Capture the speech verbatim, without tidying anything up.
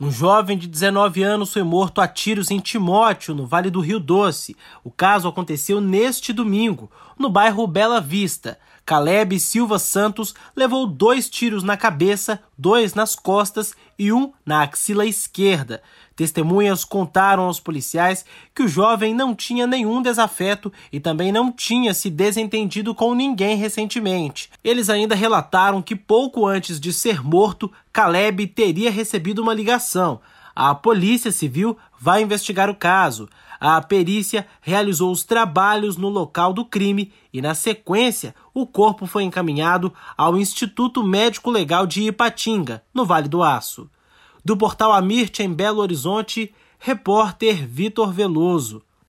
Um jovem de dezenove anos foi morto a tiros em Timóteo, no Vale do Rio Doce. O caso aconteceu neste domingo, no bairro Bela Vista. Caleb Silva Santos levou dois tiros na cabeça, dois nas costas e um na axila esquerda. Testemunhas contaram aos policiais que o jovem não tinha nenhum desafeto e também não tinha se desentendido com ninguém recentemente. Eles ainda relataram que pouco antes de ser morto, Caleb teria recebido uma ligação. A Polícia Civil vai investigar o caso. A perícia realizou os trabalhos no local do crime e, na sequência, o corpo foi encaminhado ao Instituto Médico Legal de Ipatinga, no Vale do Aço. Do portal Amirte, em Belo Horizonte, repórter Vitor Veloso.